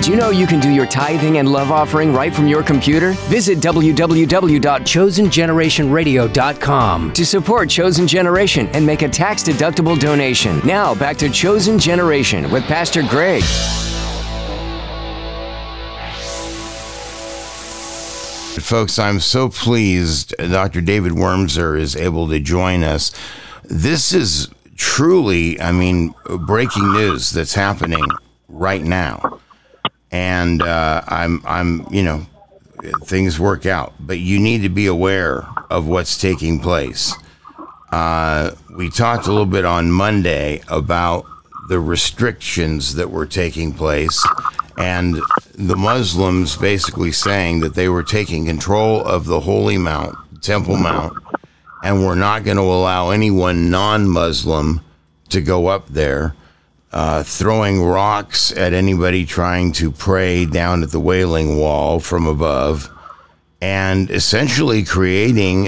Did you know you can do your tithing and love offering right from your computer? Visit www.chosengenerationradio.com to support Chosen Generation and make a tax-deductible donation. Now, back to Chosen Generation with Pastor Greg. Folks, I'm so pleased Dr. David Wormser is able to join us. This is truly, breaking news that's happening right now. And things work out, but you need to be aware of what's taking place. We talked a little bit on Monday about the restrictions that were taking place and the Muslims basically saying that they were taking control of the Holy Mount, Temple Mount, and were not going to allow anyone non-Muslim to go up there, throwing rocks at anybody trying to pray down at the Wailing Wall from above, and essentially creating,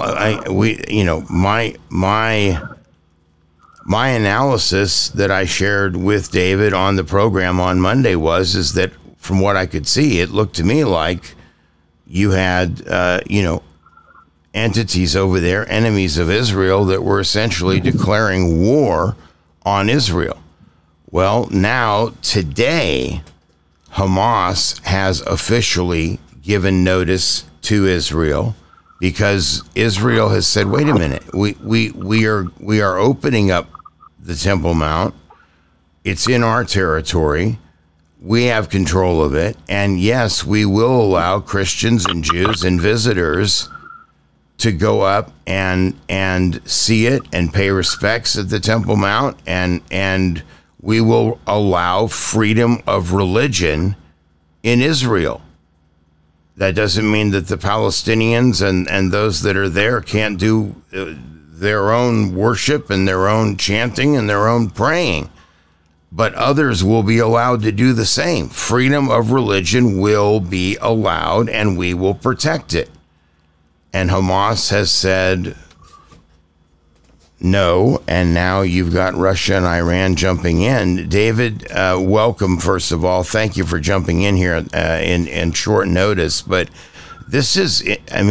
my analysis that I shared with David on the program on Monday is that from what I could see, it looked to me like you had, entities over there, enemies of Israel, that were essentially declaring war on Israel. Well, now, today, Hamas has officially given notice to Israel because Israel has said, wait a minute, we are opening up the Temple Mount. It's in our territory. We have control of it. And yes, we will allow Christians and Jews and visitors to go up and see it and pay respects at the Temple Mount, and we will allow freedom of religion in Israel. That doesn't mean that the Palestinians and those that are there can't do their own worship and their own chanting and their own praying, but others will be allowed to do the same. Freedom of religion will be allowed, and we will protect it. And Hamas has said no, and now you've got Russia and Iran jumping in. David, welcome, first of all. Thank you for jumping in here in short notice. But this is,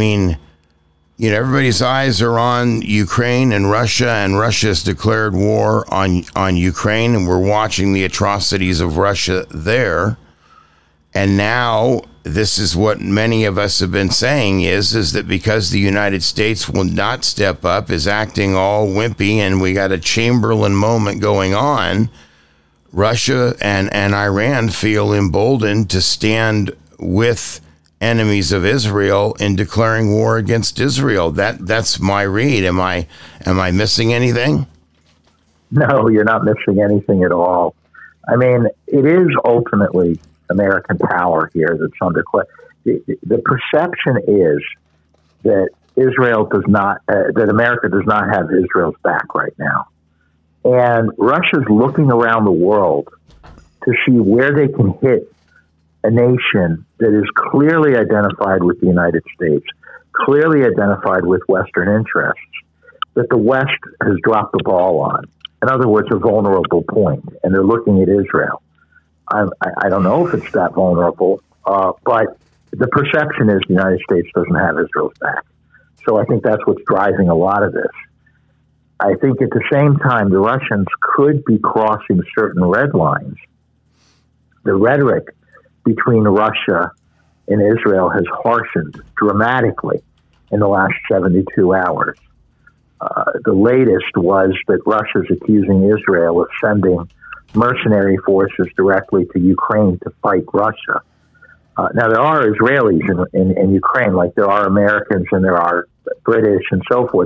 everybody's eyes are on Ukraine and Russia's declared war on Ukraine, and we're watching the atrocities of Russia there. And now this is what many of us have been saying is that because the United States will not step up, is acting all wimpy, and we got a Chamberlain moment going on, Russia and Iran feel emboldened to stand with enemies of Israel in declaring war against Israel. That's my read. Am I missing anything? No, you're not missing anything at all. It is ultimately American power here that's under question. The perception is that Israel does not, that America does not have Israel's back right now. And Russia's looking around the world to see where they can hit a nation that is clearly identified with the United States, clearly identified with Western interests, that the West has dropped the ball on. In other words, a vulnerable point, and they're looking at Israel. I don't know if it's that vulnerable, but the perception is the United States doesn't have Israel's back. So I think that's what's driving a lot of this. I think at the same time, the Russians could be crossing certain red lines. The rhetoric between Russia and Israel has harshened dramatically in the last 72 hours. The latest was that Russia's accusing Israel of sending mercenary forces directly to Ukraine to fight Russia. Now, there are Israelis in Ukraine, like there are Americans and there are British and so forth.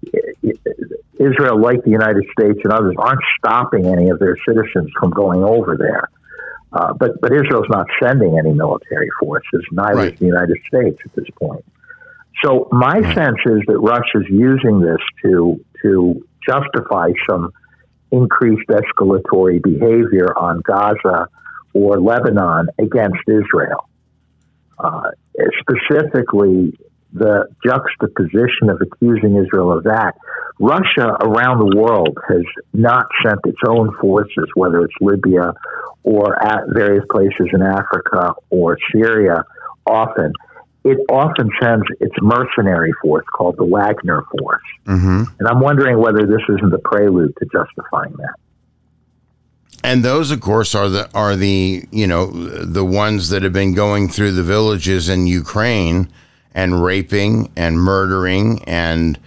Israel, like the United States and others, aren't stopping any of their citizens from going over there. But Israel's not sending any military forces, neither is the United States at this point. So my sense is that Russia's using this to justify some increased escalatory behavior on Gaza or Lebanon against Israel. Specifically, the juxtaposition of accusing Israel of that, Russia around the world has not sent its own forces, whether it's Libya or at various places in Africa or Syria, often. It often sends its mercenary force called the Wagner Force. Mm-hmm. And I'm wondering whether this isn't the prelude to justifying that. And those, of course, are the the ones that have been going through the villages in Ukraine and raping and murdering and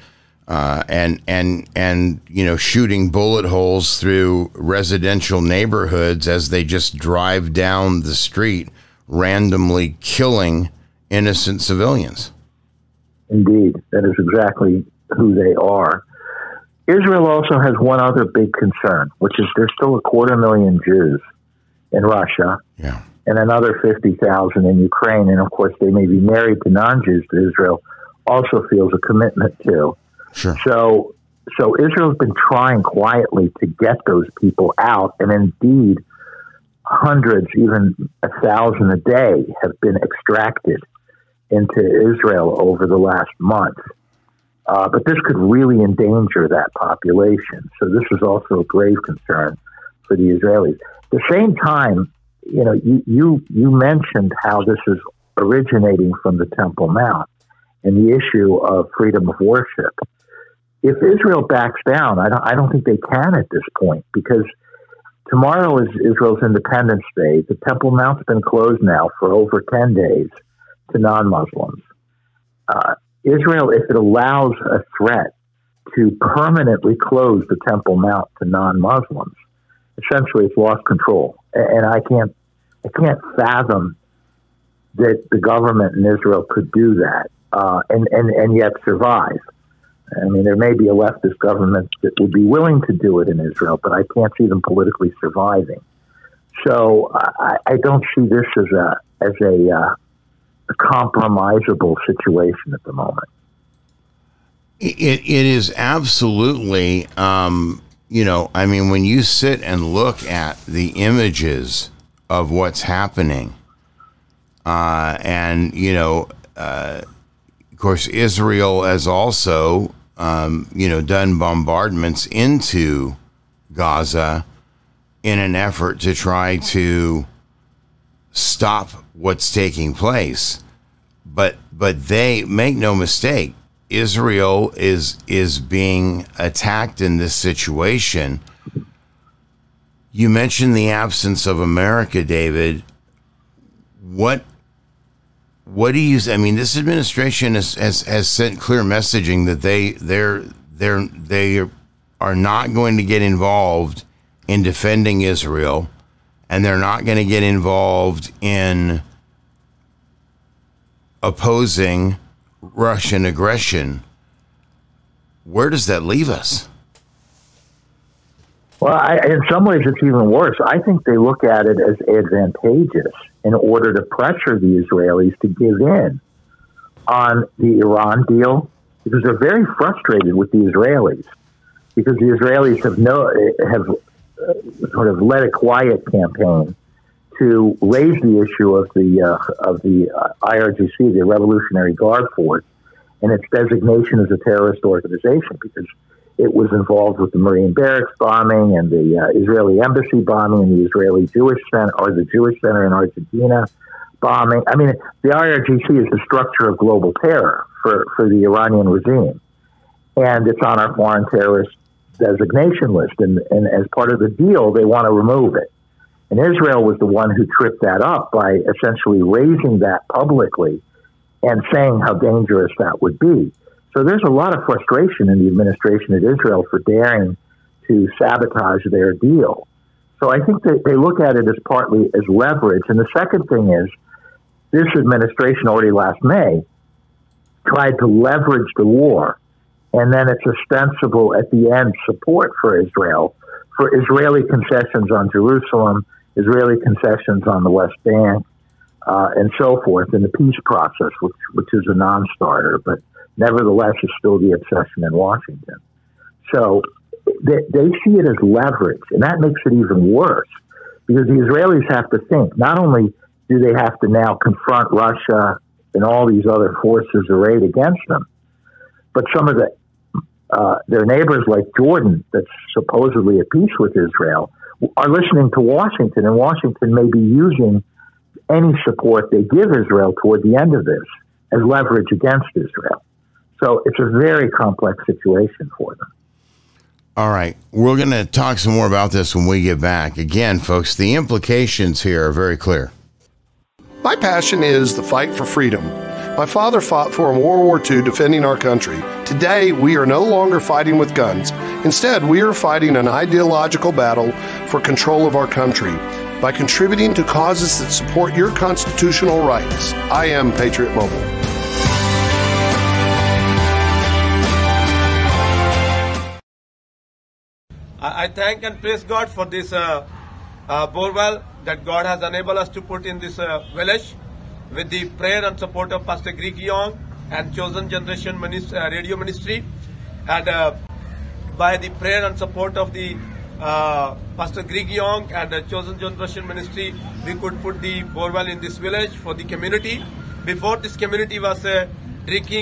shooting bullet holes through residential neighborhoods as they just drive down the street, randomly killing innocent civilians. Indeed, that is exactly who they are. Israel also has one other big concern, which is there's still 250,000 Jews in Russia, and another 50,000 in Ukraine. And of course, they may be married to non-Jews that Israel also feels a commitment to. Sure. So Israel's been trying quietly to get those people out, and indeed, hundreds, even 1,000 a day, have been extracted into Israel over the last month. But this could really endanger that population. So this is also a grave concern for the Israelis. At the same time, you mentioned how this is originating from the Temple Mount and the issue of freedom of worship. If Israel backs down, I don't think they can at this point, because tomorrow is Israel's Independence Day. The Temple Mount's been closed now for over 10 days to non-Muslims. Israel, if it allows a threat to permanently close the Temple Mount to non-Muslims, essentially it's lost control. And I can't fathom that the government in Israel could do that and yet survive. I mean, there may be a leftist government that would be willing to do it in Israel, but I can't see them politically surviving. So I don't see this as a compromisable situation at the moment. It is absolutely, when you sit and look at the images of what's happening, of course, Israel has also, done bombardments into Gaza in an effort to try to stop what's taking place. But they, make no mistake, Israel is being attacked in this situation. You mentioned the absence of America, David. What do you? I mean, this administration has sent clear messaging that they are not going to get involved in defending Israel, and they're not going to get involved in opposing Russian aggression. Where does that leave us? Well, in some ways, it's even worse. I think they look at it as advantageous in order to pressure the Israelis to give in on the Iran deal, because they're very frustrated with the Israelis, because the Israelis have sort of led a quiet campaign to raise the issue of the IRGC, the Revolutionary Guard Force, and its designation as a terrorist organization, because it was involved with the Marine Barracks bombing and the Israeli embassy bombing and the Israeli Jewish Center, or the Jewish Center in Argentina bombing. I mean, the IRGC is the structure of global terror for the Iranian regime, and it's on our foreign terrorist designation list. And as part of the deal, they want to remove it. And Israel was the one who tripped that up by essentially raising that publicly and saying how dangerous that would be. So there's a lot of frustration in the administration at Israel for daring to sabotage their deal. So I think that they look at it as partly as leverage. And the second thing is, this administration already last May tried to leverage the war, and then its ostensible, at the end, support for Israel, for Israeli concessions on Jerusalem, Israeli concessions on the West Bank, and so forth, in the peace process, which is a non-starter, but nevertheless is still the obsession in Washington. So they see it as leverage, and that makes it even worse, because the Israelis have to think, not only do they have to now confront Russia and all these other forces arrayed against them. But some of their neighbors like Jordan, that's supposedly at peace with Israel, are listening to Washington, and Washington may be using any support they give Israel toward the end of this as leverage against Israel. So it's a very complex situation for them. All right. We're going to talk some more about this when we get back. Again, folks, the implications here are very clear. My passion is the fight for freedom. My father fought for in World War II defending our country. Today, we are no longer fighting with guns. Instead, we are fighting an ideological battle for control of our country by contributing to causes that support your constitutional rights. I am Patriot Mobile. I thank and praise God for this borewell that God has enabled us to put in this village with the prayer and support of Pastor Greg Young and Chosen Generation Radio Ministry. And by the prayer and support of the Pastor Greg Young and the Chosen Generation Ministry, we could put the borewell in this village for the community. Before, this community was drinking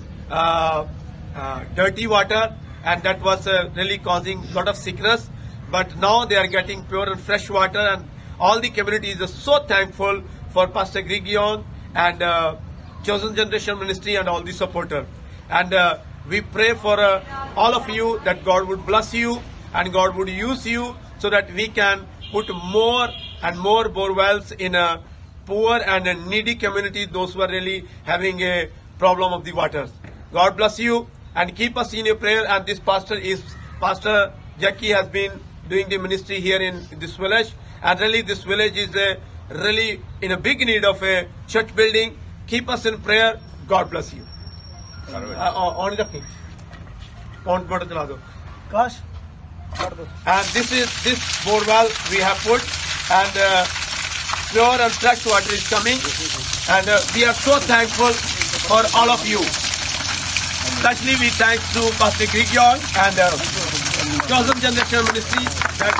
dirty water, and that was really causing a lot of sickness. But now they are getting pure and fresh water, and all the community is so thankful for Pastor Greg Young and Chosen Generation Ministry and all the supporters. And we pray for all of you that God would bless you and God would use you so that we can put more and more borewells in a poor and a needy community, those who are really having a problem of the waters. God bless you and keep us in your prayer. And this Pastor Jackie has been doing the ministry here in this village. And really this village is really in a big need of a church building. Keep us in prayer. God bless you. And this borewell we have put, and pure and fresh water is coming, and we are so thankful for all of you. Especially we thank to Pastor Greg Young and Chosen Generation Ministry that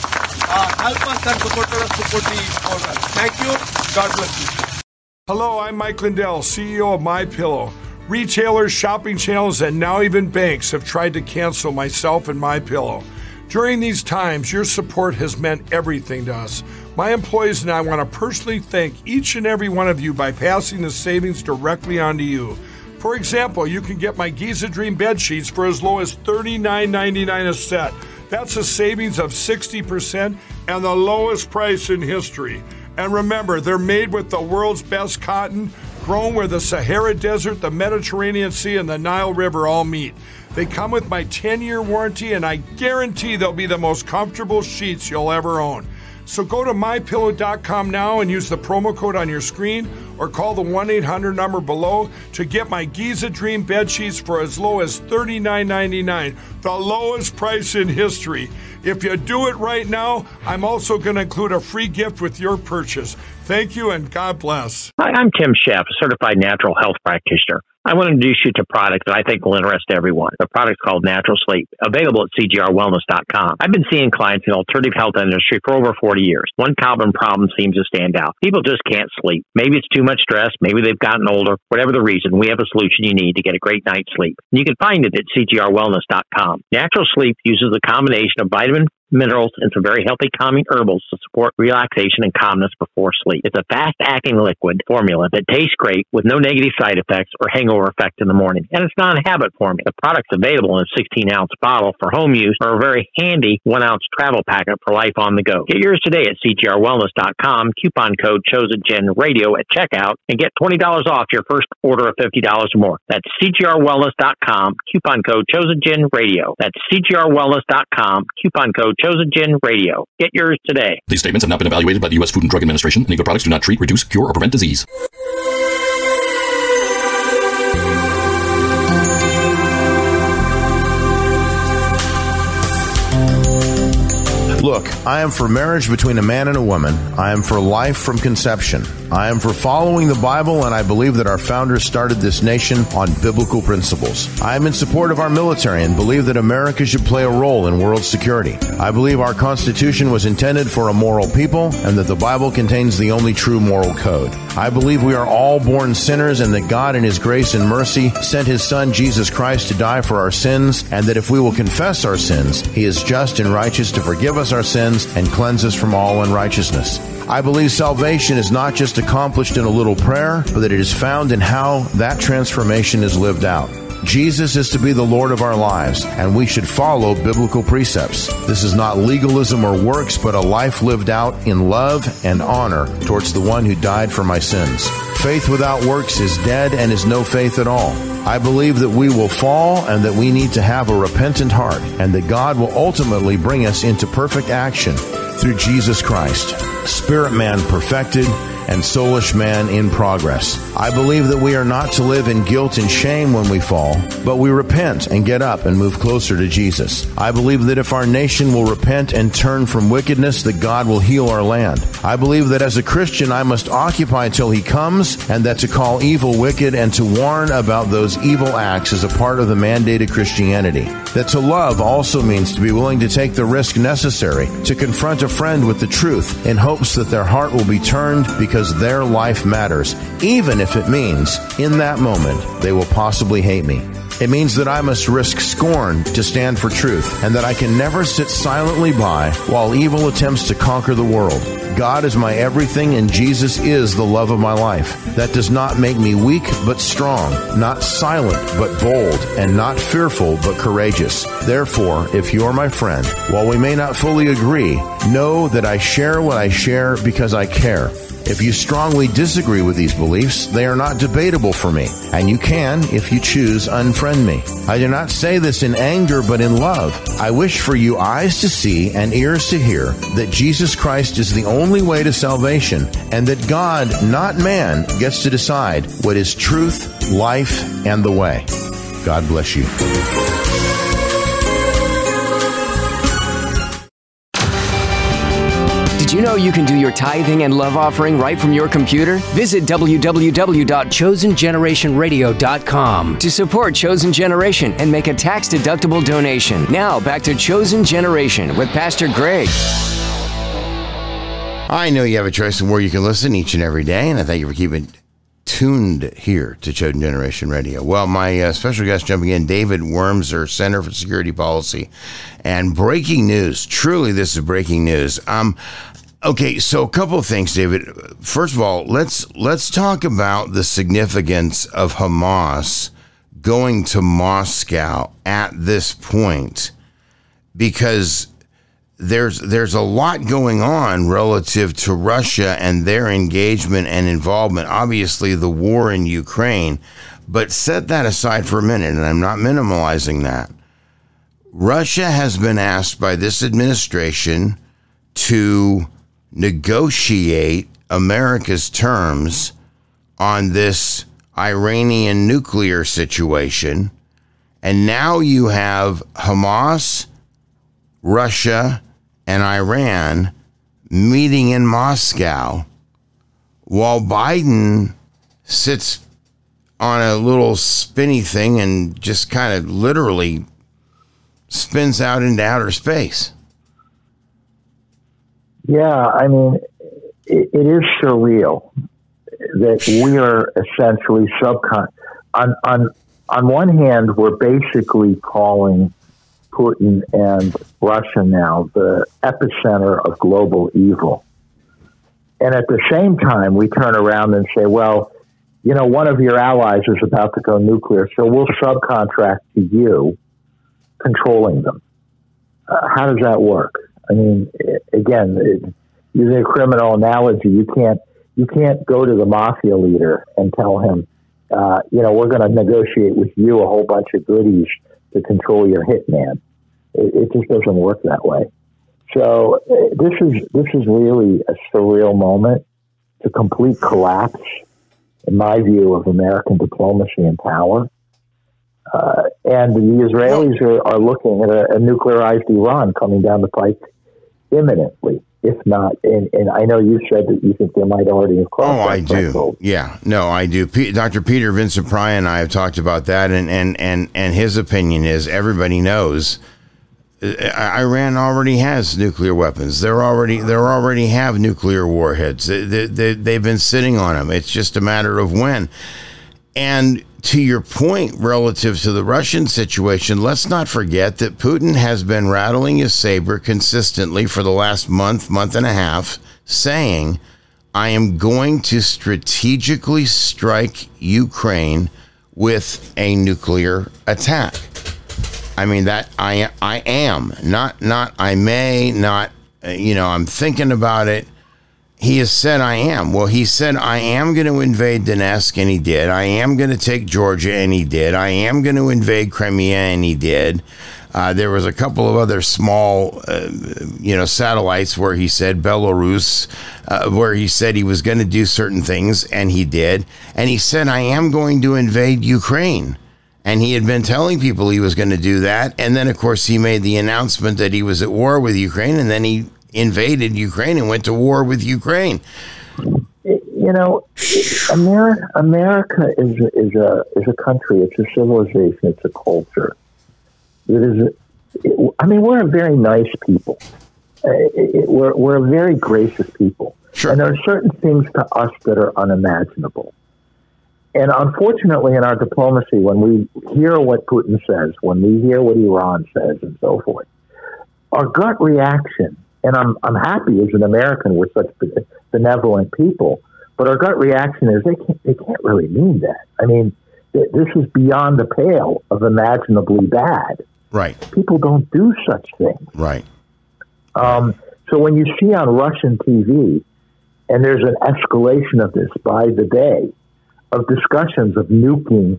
help us and support us to put the borewell. Thank you. God bless you. Hello, I'm Mike Lindell, CEO of MyPillow. Retailers, shopping channels, and now even banks have tried to cancel myself and MyPillow. During these times, your support has meant everything to us. My employees and I want to personally thank each and every one of you by passing the savings directly on to you. For example, you can get my Giza Dream bed sheets for as low as $39.99 a set. That's a savings of 60% and the lowest price in history. And remember, they're made with the world's best cotton, grown where the Sahara Desert, the Mediterranean Sea, and the Nile River all meet. They come with my 10-year warranty, and I guarantee they'll be the most comfortable sheets you'll ever own. So go to MyPillow.com now and use the promo code on your screen or call the 1-800 number below to get my Giza Dream bed sheets for as low as $39.99, the lowest price in history. If you do it right now, I'm also going to include a free gift with your purchase. Thank you and God bless. Hi, I'm Tim Sheff, a certified natural health practitioner. I want to introduce you to a product that I think will interest everyone. The product's called Natural Sleep, available at CGRWellness.com. I've been seeing clients in the alternative health industry for over 40 years. One common problem seems to stand out. People just can't sleep. Maybe it's too much stress. Maybe they've gotten older. Whatever the reason, we have a solution you need to get a great night's sleep. And you can find it at CGRWellness.com. Natural Sleep uses a combination of vitamin, minerals, and some very healthy calming herbals to support relaxation and calmness before sleep. It's a fast-acting liquid formula that tastes great with no negative side effects or hangover effect in the morning. And it's non-habit formula. The product's available in a 16-ounce bottle for home use or a very handy 1-ounce travel packet for life on the go. Get yours today at CGRWellness.com, coupon code ChosenGenRadio at checkout, and get $20 off your first order of $50 or more. That's CGRWellness.com, coupon code ChosenGenRadio. That's CGRWellness.com, coupon code ChosenGenRadio. Get yours today. These statements have not been evaluated by the U.S. Food and Drug Administration. Any of the products do not treat, reduce, cure, or prevent disease. Look, I am for marriage between a man and a woman. I am for life from conception. I am for following the Bible, and I believe that our founders started this nation on biblical principles. I am in support of our military and believe that America should play a role in world security. I believe our Constitution was intended for a moral people and that the Bible contains the only true moral code. I believe we are all born sinners and that God in His grace and mercy sent His Son Jesus Christ to die for our sins, and that if we will confess our sins, He is just and righteous to forgive us our sins and cleanse us from all unrighteousness. I believe salvation is not just accomplished in a little prayer, but that it is found in how that transformation is lived out. Jesus is to be the Lord of our lives, and we should follow biblical precepts. This is not legalism or works, but a life lived out in love and honor towards the one who died for my sins. Faith without works is dead and is no faith at all. I believe that we will fall and that we need to have a repentant heart, and that God will ultimately bring us into perfect action through Jesus Christ, spirit man perfected and soulish man in progress. I believe that we are not to live in guilt and shame when we fall, but we repent and get up and move closer to Jesus. I believe that if our nation will repent and turn from wickedness, that God will heal our land. I believe that as a Christian, I must occupy till He comes, and that to call evil wicked and to warn about those evil acts is a part of the mandated Christianity. That to love also means to be willing to take the risk necessary to confront a friend with the truth in hopes that their heart will be turned because their life matters, even if it means in that moment they will possibly hate me. It means that I must risk scorn to stand for truth, and that I can never sit silently by while evil attempts to conquer the world. God is my everything, and Jesus is the love of my life. That does not make me weak, but strong, not silent, but bold, and not fearful, but courageous. Therefore, if you are my friend, while we may not fully agree, know that I share what I share because I care. If you strongly disagree with these beliefs, they are not debatable for me, and you can, if you choose, unfriend me. I do not say this in anger, but in love. I wish for you eyes to see and ears to hear that Jesus Christ is the only way to salvation, and that God, not man, gets to decide what is truth, life, and the way. God bless you. Did you know you can do your tithing and love offering right from your computer? Visit www.chosengenerationradio.com to support Chosen Generation and make a tax-deductible donation. Now, back to Chosen Generation with Pastor Greg. I know you have a choice in where you can listen each and every day, and I thank you for keeping tuned here to Chosen Generation Radio. Well, my special guest jumping in, David Wurmser, Center for Security Policy. And breaking news, truly this is breaking news. Okay, so a couple of things, David. First of all, let's talk about the significance of Hamas going to Moscow at this point, because there's a lot going on relative to Russia and their engagement and involvement. Obviously, the war in Ukraine, but set that aside for a minute, and I'm not minimalizing that. Russia has been asked by this administration to negotiate America's terms on this Iranian nuclear situation. And now you have Hamas, Russia, and Iran meeting in Moscow while Biden sits on a little spinny thing and just kind of literally spins out into outer space. Yeah, I mean, it is surreal that we are essentially on one hand, we're basically calling Putin and Russia now the epicenter of global evil. And at the same time, we turn around and say, well, you know, one of your allies is about to go nuclear, so we'll subcontract to you controlling them. How does that work? I mean, again, using a criminal analogy, you can't go to the mafia leader and tell him, we're going to negotiate with you a whole bunch of goodies to control your hitman. It just doesn't work that way. So this is really a surreal moment. It's a complete collapse, in my view, of American diplomacy and power. And the Israelis are looking at a nuclearized Iran coming down the pike imminently. if not, and I know you said that you think they might already have crossed. Oh, I do. Yeah, no, I do. Dr. Peter Vincent Pry and I have talked about that, and his opinion is everybody knows Iran already has nuclear weapons. They already have nuclear warheads. They've been sitting on them. It's just a matter of when. And to your point relative to the Russian situation, let's not forget that Putin has been rattling his saber consistently for the last month and a half, saying, I am going to strategically strike Ukraine with a nuclear attack. I mean, that I am, not I may, not, I'm thinking about it. He has said I am. Well, he said I am going to invade Donetsk, and he did. I am going to take Georgia, and he did. I am going to invade Crimea, and he did. There was a couple of other small, satellites where he said Belarus, where he said he was going to do certain things, and he did. And he said I am going to invade Ukraine. And he had been telling people he was going to do that. And then, of course, he made the announcement that he was at war with Ukraine, and then he invaded Ukraine and went to war with Ukraine. America is a country. It's a civilization. It's a culture. We're a very nice people. We're a very gracious people. Sure. And there are certain things to us that are unimaginable. And unfortunately, in our diplomacy, when we hear what Putin says, when we hear what Iran says, and so forth, our gut reaction, and I'm happy as an American we're such benevolent people, but our gut reaction is they can't really mean that. I mean, this is beyond the pale of imaginably bad. Right. People don't do such things. Right. So when you see on Russian TV, and there's an escalation of this by the day, of discussions of nuking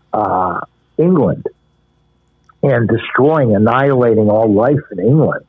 England and destroying, annihilating all life in England,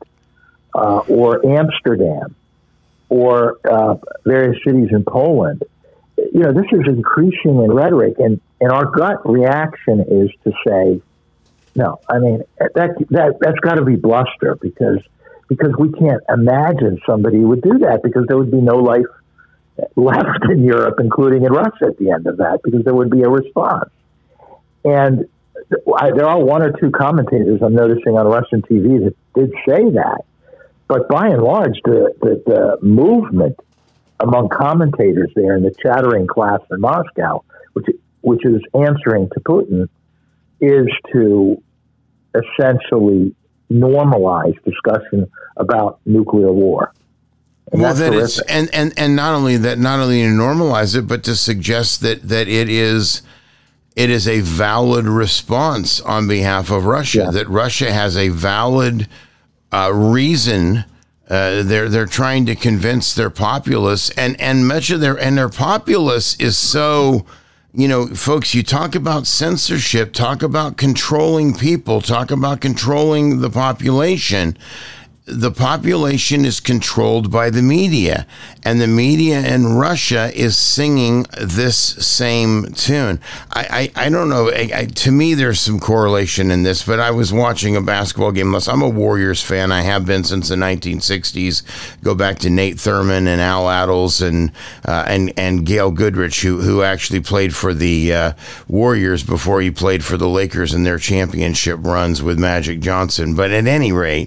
or Amsterdam, or various cities in Poland. This is increasing in rhetoric, and our gut reaction is to say, no. I mean, that's got to be bluster, because we can't imagine somebody would do that, because there would be no life left in Europe, including in Russia, at the end of that, because there would be a response. And there are one or two commentators I'm noticing on Russian TV that did say that, but by and large, the movement among commentators there in the chattering class in Moscow, which is answering to Putin, is to essentially normalize discussion about nuclear war. And well, that it's and not only to normalize it, but to suggest that it is a valid response on behalf of Russia. Yeah. That Russia has a valid reason. They're trying to convince their populace, and much of their populace is so. Folks, you talk about censorship, talk about controlling people, talk about controlling the population. The population is controlled by the media, and the media in Russia is singing this same tune. I don't know. To me, there's some correlation in this, but I was watching a basketball game. I'm a Warriors fan. I have been since the 1960s. Go back to Nate Thurman and Al Attles and Gail Goodrich, who actually played for the Warriors before he played for the Lakers in their championship runs with Magic Johnson. But at any rate,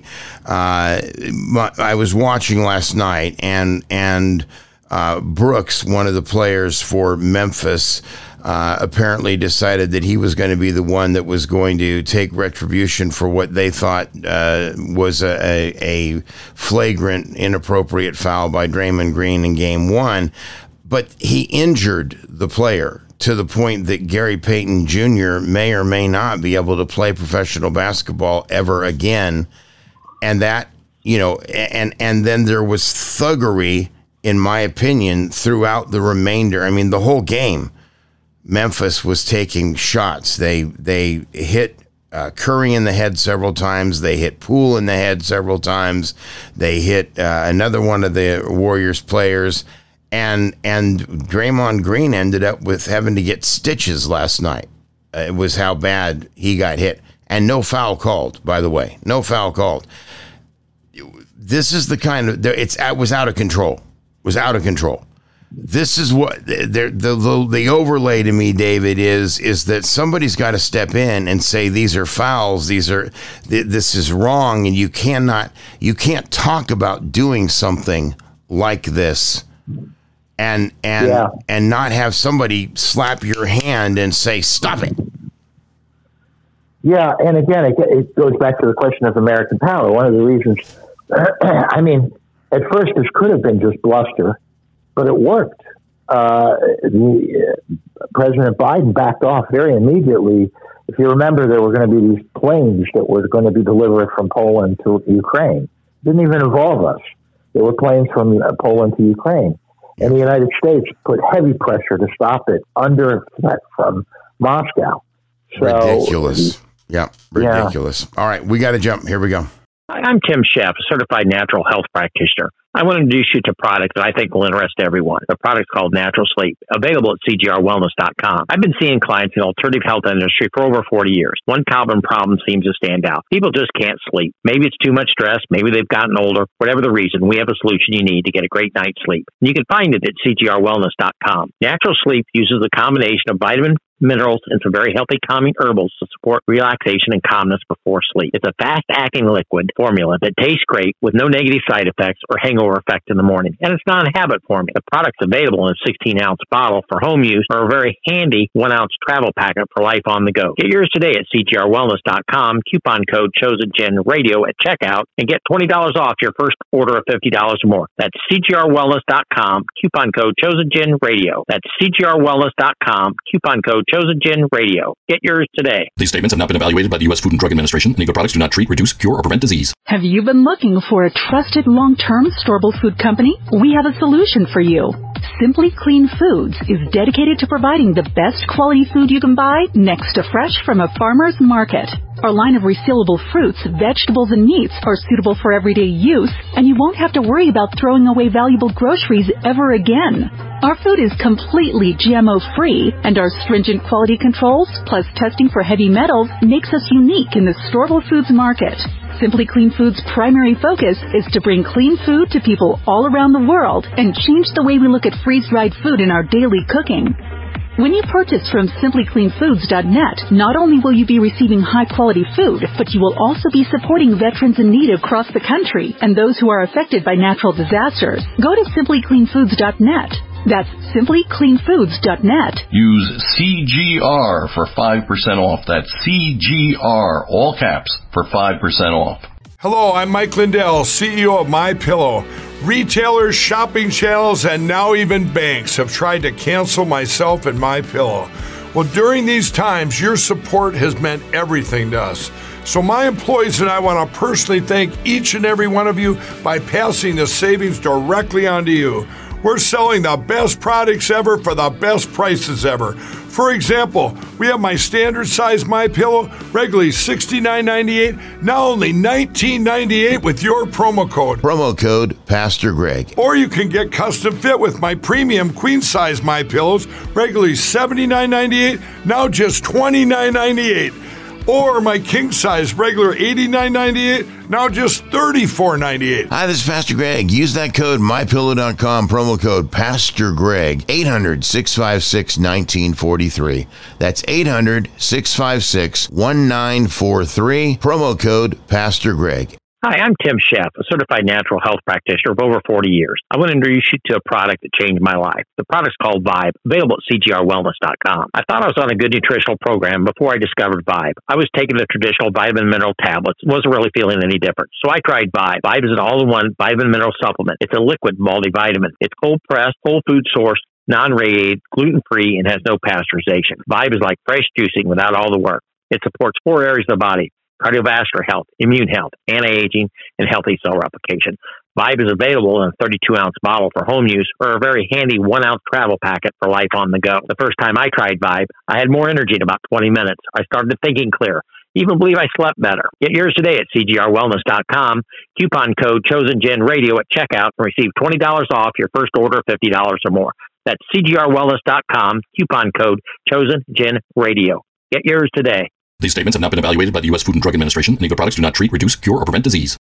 I was watching last night, and Brooks, one of the players for Memphis, apparently decided that he was going to be the one that was going to take retribution for what they thought was a flagrant, inappropriate foul by Draymond Green in Game 1. But he injured the player to the point that Gary Payton Jr. may or may not be able to play professional basketball ever again. And that, and then there was thuggery, in my opinion, throughout the remainder. I mean, the whole game, Memphis was taking shots. They hit Curry in the head several times. They hit Poole in the head several times. They hit another one of the Warriors players. And Draymond Green ended up with having to get stitches last night. It was how bad he got hit. And no foul called, by the way. No foul called. this is the kind of it was out of control. Was out of control. This is what the overlay to me, David, is that somebody's got to step in and say these are fouls, this is wrong, and you can't talk about doing something like this and not have somebody slap your hand and say stop it. Yeah, and again, it goes back to the question of American power. One of the reasons, I mean, at first this could have been just bluster, but it worked. President Biden backed off very immediately. If you remember, there were going to be these planes that were going to be delivered from Poland to Ukraine. It didn't even involve us. There were planes from Poland to Ukraine. And the United States put heavy pressure to stop it under threat from Moscow. So, ridiculous. Yeah, ridiculous. Yeah. All right, we got to jump. Here we go. I'm Tim Sheff, a certified natural health practitioner. I want to introduce you to a product that I think will interest everyone. The product's called Natural Sleep, available at CGRWellness.com. I've been seeing clients in the alternative health industry for over 40 years. One common problem seems to stand out. People just can't sleep. Maybe it's too much stress. Maybe they've gotten older. Whatever the reason, we have a solution you need to get a great night's sleep. And you can find it at CGRWellness.com. Natural Sleep uses a combination of vitamin, minerals, and some very healthy calming herbals to support relaxation and calmness before sleep. It's a fast-acting liquid formula that tastes great with no negative side effects or hangover effect in the morning. And it's non-habit forming. The product's available in a 16-ounce bottle for home use or a very handy 1-ounce travel packet for life on the go. Get yours today at CGRWellness.com, coupon code ChosenGenRadio at checkout, and get $20 off your first order of $50 or more. That's CGRWellness.com, coupon code ChosenGenRadio. That's CGRWellness.com, coupon code ChosenGenRadio. Get yours today. These statements have not been evaluated by the U.S. Food and Drug Administration. Eagle products do not treat, reduce, cure, or prevent disease. Have you been looking for a trusted long-term storable food company? We have a solution for you. Simply Clean Foods is dedicated to providing the best quality food you can buy next to fresh from a farmer's market. Our line of resealable fruits, vegetables, and meats are suitable for everyday use, and you won't have to worry about throwing away valuable groceries ever again. Our food is completely GMO-free, and our stringent quality controls, plus testing for heavy metals, makes us unique in the storable foods market. Simply Clean Foods' primary focus is to bring clean food to people all around the world and change the way we look at freeze-dried food in our daily cooking. When you purchase from simplycleanfoods.net, not only will you be receiving high-quality food, but you will also be supporting veterans in need across the country and those who are affected by natural disasters. Go to simplycleanfoods.net. That's simplycleanfoods.net. Use CGR for 5% off. That's CGR, all caps, for 5% off. Hello, I'm Mike Lindell, CEO of MyPillow. Retailers, shopping channels, and now even banks have tried to cancel myself and MyPillow. Well, during these times, your support has meant everything to us. So my employees and I want to personally thank each and every one of you by passing the savings directly on to you. We're selling the best products ever for the best prices ever. For example, we have my standard size MyPillow, regularly $69.98, now only $19.98 with your promo code. Promo code Pastor Greg. Or you can get custom fit with my premium queen size MyPillows, regularly $79.98, now just $29.98. Or my king size, regular $89.98, now just $34.98. Hi, this is Pastor Greg. Use that code, MyPillow.com, promo code Pastor Greg, 800-656-1943. That's 800-656-1943, promo code Pastor Greg. Hi, I'm Tim Sheff, a certified natural health practitioner of over 40 years. I want to introduce you to a product that changed my life. The product's called Vibe, available at CGRWellness.com. I thought I was on a good nutritional program before I discovered Vibe. I was taking the traditional vitamin mineral tablets, wasn't really feeling any different. So I tried Vibe. Vibe is an all-in-one vitamin mineral supplement. It's a liquid multivitamin. It's cold-pressed, whole food source, non-radiated, gluten-free, and has no pasteurization. Vibe is like fresh juicing without all the work. It supports 4 areas of the body: cardiovascular health, immune health, anti-aging, and healthy cell replication. Vibe is available in a 32-ounce bottle for home use or a very handy 1-ounce travel packet for life on the go. The first time I tried Vibe, I had more energy in about 20 minutes. I started thinking clear. Even believe I slept better. Get yours today at CGRWellness.com. Coupon code ChosenGenRadio at checkout and receive $20 off your first order of $50 or more. That's CGRWellness.com. Coupon code ChosenGenRadio. Get yours today. These statements have not been evaluated by the U.S. Food and Drug Administration. Eagle products do not treat, reduce, cure, or prevent disease.